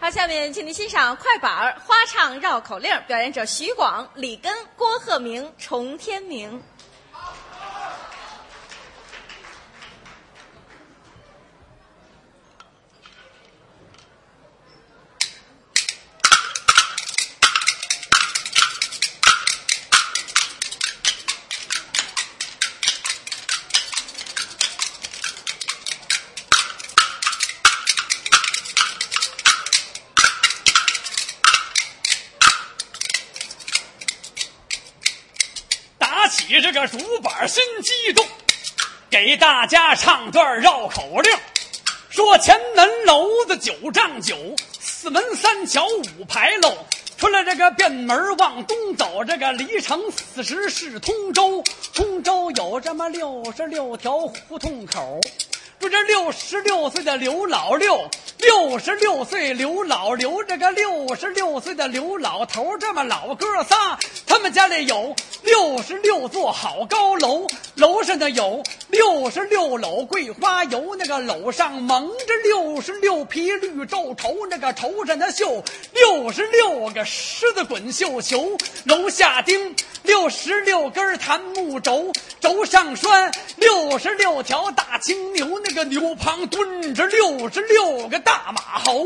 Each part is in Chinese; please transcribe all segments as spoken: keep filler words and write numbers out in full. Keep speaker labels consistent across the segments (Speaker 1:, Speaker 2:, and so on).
Speaker 1: 好，下面请您欣赏快板儿花唱绕口令，表演者徐广、李根、郭鹤鸣、崇天明。
Speaker 2: 起这个竹板心激动，给大家唱段绕口令，说前门楼子九丈九，四门三桥五牌楼，出了这个便门往东走，这个离城四十是通州，通州有这么六十六条胡同口，说这六十六岁的刘老六，六十六岁刘老刘，这个六十六岁的刘老头，这么老哥仨，他们家里有六十六座好高楼，楼上的有六十六篓桂花油，那个篓上蒙着六十六匹绿皱绸，那个绸上的绣六十六个狮子滚绣球，楼下钉六十六根檀木轴，轴上拴六十六条大青牛，那个牛旁蹲着六十六个大马猴。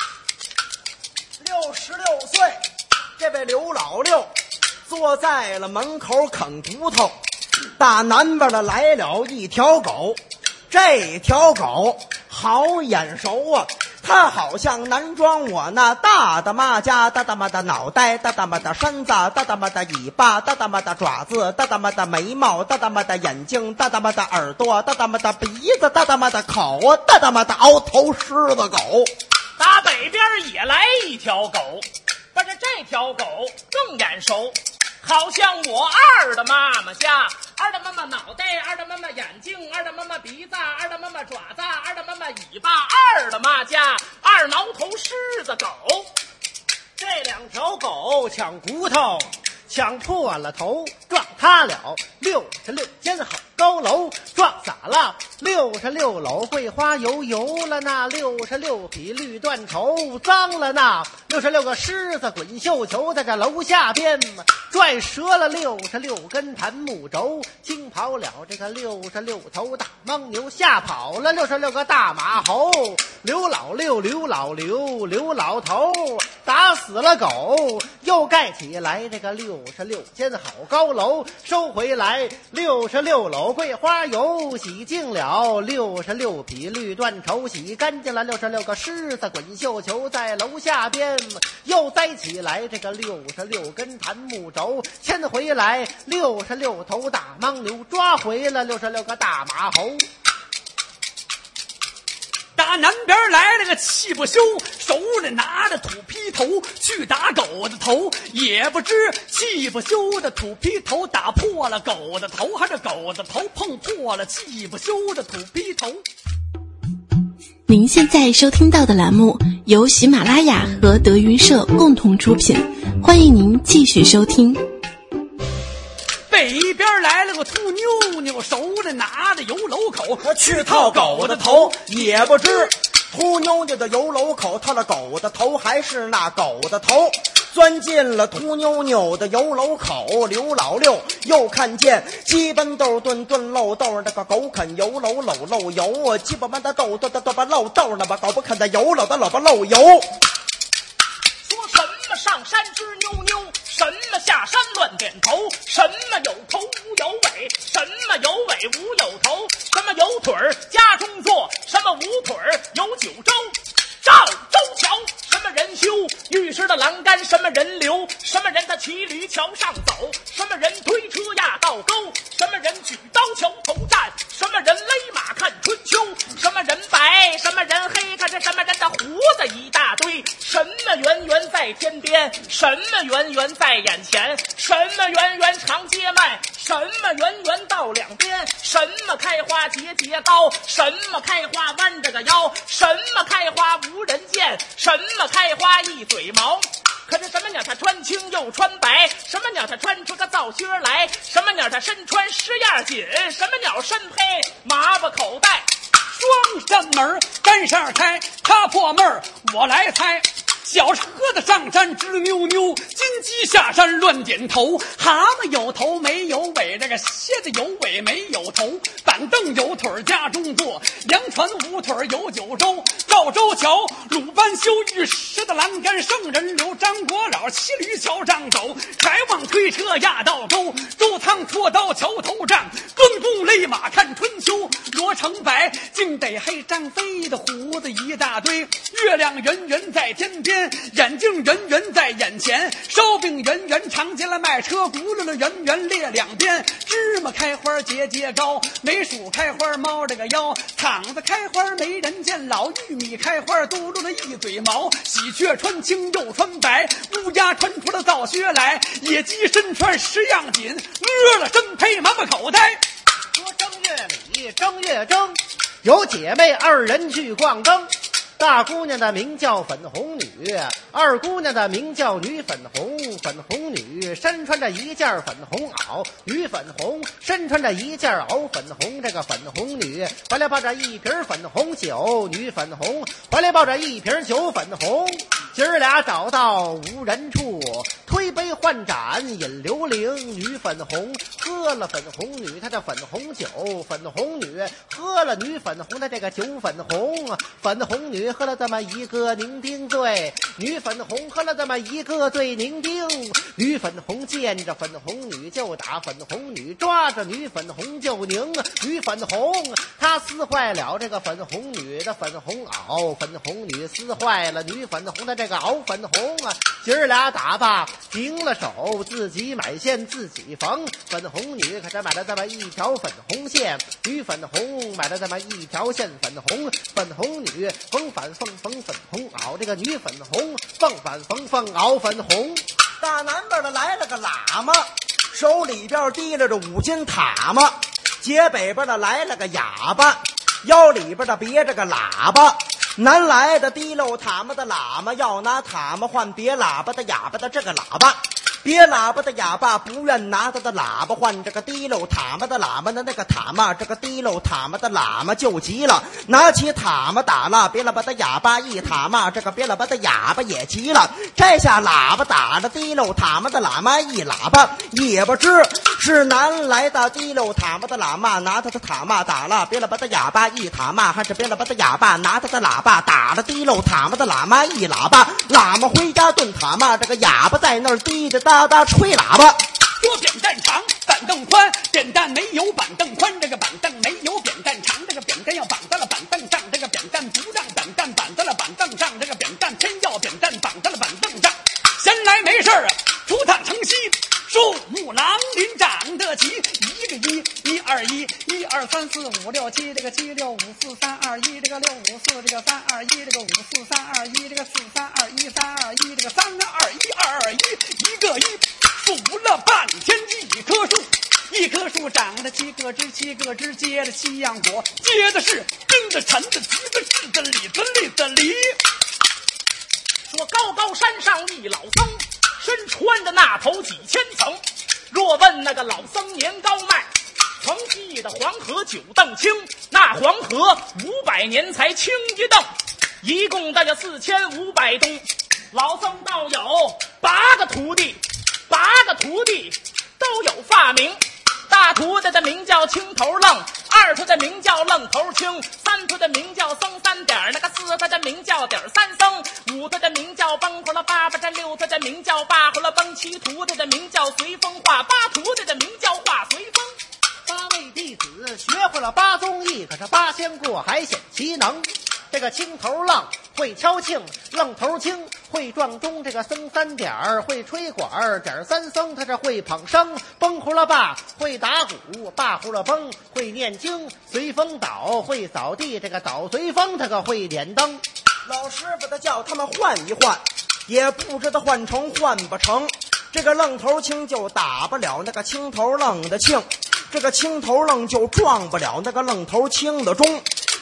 Speaker 3: 六十六岁，这位刘老六坐在了门口啃骨头，大南边的来了一条狗，这条狗好眼熟啊，它好像南庄我那大大妈家，大大妈的脑袋，大大妈的身子，大大妈的尾巴，大大妈的爪子，大大妈的眉毛，大大妈的眼睛，大大妈的耳朵，大大妈的鼻子，大大妈的口，大大妈的鳌头狮子狗。
Speaker 4: 打北边也来一条狗，不是这条狗更眼熟，好像我二的妈妈家，二的妈妈脑袋，二的妈妈眼睛，二的妈妈鼻子，二的妈妈爪子，二的妈妈尾巴，二的妈家二挠头狮子狗。
Speaker 3: 这两条狗抢骨头，抢破了头，撞塌了六十六间好高楼，撞洒了六十六篓桂花油，油了那六十六匹绿缎绸，脏了那六十六个狮子滚绣球，在这楼下边拽折了六十六根檀木轴，惊跑了这个六十六头大牦牛，吓跑了六十六个大马猴。刘老六，刘老刘，刘老头打死了狗，又盖起来这个六十六间好高楼，收回来六十六篓桂花油，洗净了六十六匹绿缎绸，洗干净了六十六个狮子滚绣球，在楼下边又栽起来这个六十六根檀木轴，牵回来六十六头大牦牛，抓回了六十六个大马猴。
Speaker 2: 打南边来了个气不休，手里拿着土坯头去打狗的头，也不知气不休的土坯头打破了狗的头，还是狗的头碰破了气不休的土坯头。
Speaker 5: 您现在收听到的栏目由喜马拉雅和德云社共同出品，欢迎您继续收听。
Speaker 2: 北边来了个秃妞妞，手里拿着油篓口
Speaker 3: 去套狗的头，也不知秃妞妞的油篓口套了狗的头，还是那狗的头钻进了秃妞妞的油篓口。刘老六又看见鸡奔豆炖炖漏豆，那个狗啃油篓篓漏油，鸡巴般的豆豆豆豆巴漏豆，那么狗不啃的油篓的篓巴漏油。
Speaker 4: 说什么上山织妞妞，什么下山乱点头，什么有头无有尾，什么有尾无有头，什么有腿儿家中坐，什么无腿儿有九州。赵州桥什么人修，玉石的栏杆什么人留，什么人他骑驴桥上走，什么人推车压道沟，什么人举刀桥头站，什么人勒马看春秋，什么人白什么人黑，看这什么人的胡子一大堆，什么圆圆在天边，什么圆圆在眼前，什么圆圆长街卖，什么圆圆到两边，什么开花节节高，什么开花弯着个腰，什么开花无人见，什么开花一嘴毛。可是什么鸟它穿青又穿白，什么鸟它穿出个皂靴来，什么鸟它身穿十样锦，什么鸟身配麻布口袋。
Speaker 2: 双扇门单扇开，他破闷儿我来猜， 小车子上山直扭扭，金鸡下山乱点头。蛤蟆有头没有尾，这个蝎子有尾没有头。板凳有腿家中坐，洋船无腿有九州。赵州桥鲁班修玉石的栏杆，圣人刘张国老骑驴桥上走。柴旺推车压道沟，周仓拖刀桥头站。关公勒马看春秋，罗成白竟得黑张飞的胡子一大堆。月亮圆圆在天边，眼镜圆圆在眼前。烧饼圆圆长街了卖车，轱辘了圆圆列两边。芝麻开花节节高，梅薯开花猫这个腰。厂子开花没人见，老玉米开花嘟噜了一嘴毛。喜鹊穿青又穿白，乌鸦穿出了皂靴来。野鸡身穿十样锦，饿了真配满满口袋。
Speaker 3: 说正月里正月正，有姐妹二人去逛灯。大姑娘的名叫粉红女，二姑娘的名叫女粉红。粉红女身穿着一件粉红袄，女粉红身穿着一件袄粉红。这个粉红女怀里抱着一瓶粉红酒，女粉红怀里抱着一瓶酒粉红。今儿俩找到无人处，推杯换盏饮流灵。女粉红喝了粉红女她的粉红酒，粉红女喝了女粉红的这个酒粉红。粉红女喝了这么一个酩酊醉，女粉红喝了这么一个醉酩酊。女粉红见着粉红女就打，粉红女抓着女粉红就拧。女粉红她撕坏了这个粉红女的粉红袄，粉红女撕坏了女粉红的这个袄粉红啊。今儿俩打吧停了手，自己买线自己缝。粉红女可是买了这么一条粉红线，女粉红买了这么一条线粉红。粉红女缝反缝缝粉红袄，这个女粉红缝反缝缝袄粉红。
Speaker 6: 大南边的来了个喇嘛，手里边提了着五斤塔嘛。街北边的来了个哑巴，腰里边的别着个喇叭。南来的提溜塔嘛的喇嘛，要拿塔嘛换别喇叭的哑巴的这个喇叭。别喇叭的哑巴不愿拿他的喇叭换这个提溜塔嘛的喇嘛的那个塔嘛，这个提溜塔嘛的喇嘛就急了，拿起塔嘛打了别喇叭的哑巴一塔嘛，这个别喇叭的哑巴也急了，摘下喇叭打了提溜塔嘛的喇嘛一喇叭，也不知是南来的提溜塔嘛的喇嘛拿他的塔嘛打了别喇叭的哑巴一塔嘛，还是别喇叭的哑巴拿他的喇叭打了提溜塔嘛的喇嘛一喇叭。喇嘛回家炖塔嘛，这个哑巴在那儿低着哒哒吹喇叭。
Speaker 2: 说扁担长板凳宽，扁担没有板凳宽，这个板凳没有扁担长，这个扁担要绑在了板凳上，这个扁担不让扁担绑在了板凳上，这个扁担偏要扁担绑在了板凳上。闲来没事啊，出趟城西，树木狼林长得齐，一个一，一二一，一二三四五六七，这个七六五四三二一，这个六五四，这个三二一，这个五四三二一，这个四三二一，三二一，这个三二一，二二一，一个一，数了半天一棵树，一棵树长着七个枝，七个枝结着七样果，结的是真的沉的橘子柿子李子栗子梨。
Speaker 4: 说高高山上一老僧，身穿着那头几千层。若问那个老僧年高迈，曾记得黄河九凳清，那黄河五百年才清一凳，一共大约四千五百冬。老僧倒有八个徒弟，八个徒弟都有发明。大徒弟的名叫青头愣，二徒弟名叫愣头青，三徒弟名叫僧三点，那个四徒弟名叫点三僧，五徒弟名叫崩胡了八八，这六徒弟名叫八胡了崩，七徒弟的名叫随风画，八徒弟的名叫画随风。
Speaker 3: 八位弟子学会了八宗艺，可是八仙过海显其能。这个青头浪会敲磬，愣头青会撞钟，这个僧三点儿会吹管儿，点三僧他这会捧笙，崩胡了爸会打鼓，爸胡了崩会念经，随风倒会扫地，这个倒随风他个会点灯。
Speaker 6: 老师傅他叫他们换一换，也不知道换成换不成。这个愣头青就打不了那个青头愣的磬，这个青头愣就撞不了那个愣头青的钟。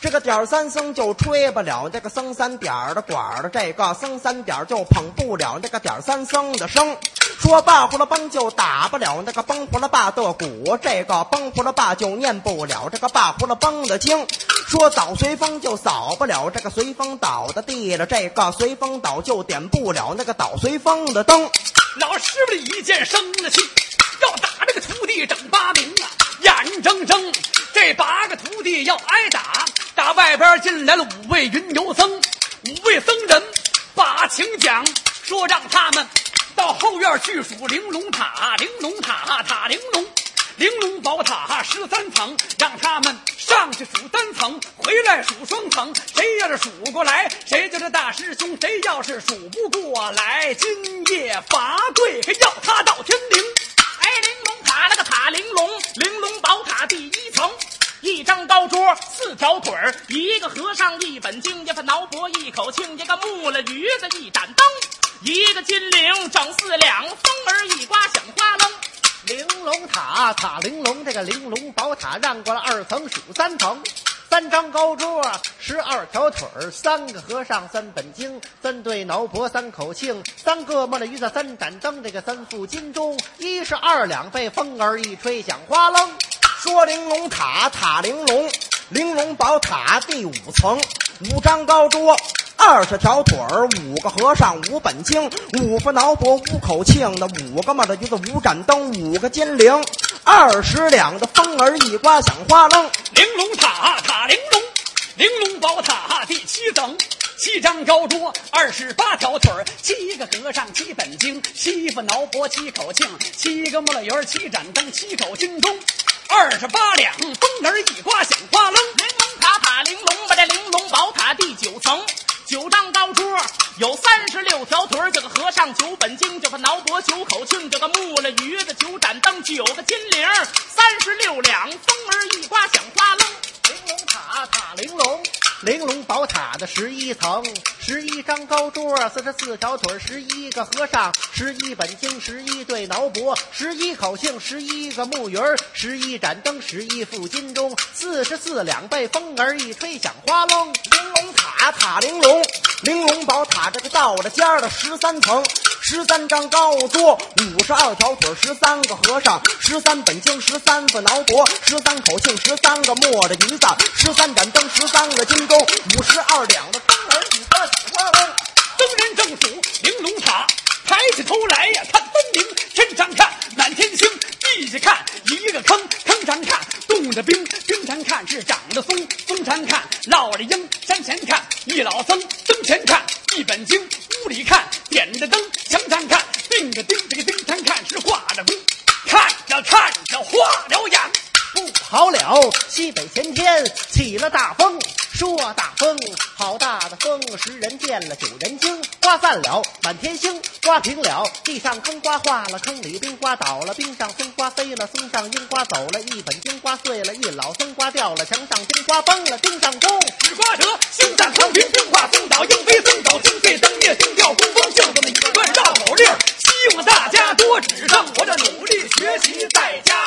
Speaker 6: 这个点儿三僧就吹不了这个僧三点儿的管儿的，这个僧三点儿就捧不了那个点儿三僧的声。说罢胡了梆就打不了那个梆胡了罢的鼓，这个梆胡了罢就念不了这个罢胡了梆的经。说扫随风就扫不了这个随风倒的地了，这个随风倒就点不了那个倒随风的灯。
Speaker 2: 老师傅一见生了气，要打这个徒弟整八名啊，眼睁睁这八个徒弟要挨打。打外边进来了五位云游僧，五位僧人把情讲，说让他们到后院去数玲珑塔，玲珑塔塔玲珑，玲珑宝塔十三层，让他们上去数单层，回来数双层。谁要是数过来，谁就是大师兄；谁要是数不过来，今夜罚跪要他到天灵。
Speaker 4: 哎，玲珑塔那个塔玲珑，玲珑宝塔第一层，一张高桌，四条腿儿，一个和尚一本经，一份挠脖一口磬，一个木了鱼子一盏灯，一个金铃整四两，风儿一刮响花楞。
Speaker 3: 玲珑塔塔玲珑，这个玲珑宝塔让过了二层数三层，三张高桌，十二条腿儿，三个和尚三本经，三对挠脖三口磬，三个木了鱼子三盏灯，这个三副金钟，一是二两被风儿一吹响花楞。
Speaker 6: 说玲珑塔塔玲珑，玲珑宝塔第五层，五张高桌，二十条腿儿，五个和尚五本经，五副挠脖五口磬的，五个木的鱼子五盏灯，五个金铃，二十两的风儿一刮响花楞。
Speaker 2: 玲珑塔塔玲珑，玲珑宝塔第七层，七张高桌，二十八条腿儿，七个和尚七本经，七副挠脖七口磬，七个木了鱼儿七盏灯，七口金钟，二十八两风儿一刮响花楞。
Speaker 4: 玲珑塔塔玲珑吧，这玲珑宝塔第九层，九张高桌，有三十六条腿儿，这个和尚九本经，这个挠脖九口磬，这个木了鱼子九盏灯，九个金铃，三十六两风儿一刮响花楞。
Speaker 3: 玲珑塔塔玲珑，玲珑宝塔的十一层，十一张高桌，四十四条腿，十一个和尚，十一本经，十一对挠脖，十一口磬，十一个木鱼儿，十一盏灯，十一副金钟，四十四两被风儿一吹响花楞。
Speaker 6: 玲珑塔塔玲珑，玲珑宝塔这个到了尖儿的十三层，十三张高桌，五十二条腿，十三个和尚，十三本经，十三副挠脖，十三口磬，十三个磨的鱼子，十三盏灯，十三个金钟，五十二两的风儿一刮响花楞。
Speaker 2: 僧人正数玲珑塔，抬起头来呀看分明，天上看满天星，地下看一个坑，坑上看冻着冰，冰上看是长得松，松上看落了鹰，山前看一老僧，僧前看一本经，屋里看点着灯，墙上看钉着钉，这个钉上看是画着弓，看着看着花了眼。
Speaker 3: 不好了，西北前天起了大风，说大风好大的风，十人见了九人惊，刮散了满天星，刮平了地上坑，刮化了坑里冰，刮倒了冰上松，刮飞了松上鹰，刮走了一本经，刮碎了一老僧，刮掉了墙上钉，刮崩了钉上钟，
Speaker 2: 只刮折星战坑平，冰化松倒鹰飞僧走，星碎灯灭星掉工风，就这么一段绕口令，希望大家多指正，我这努力学习在家。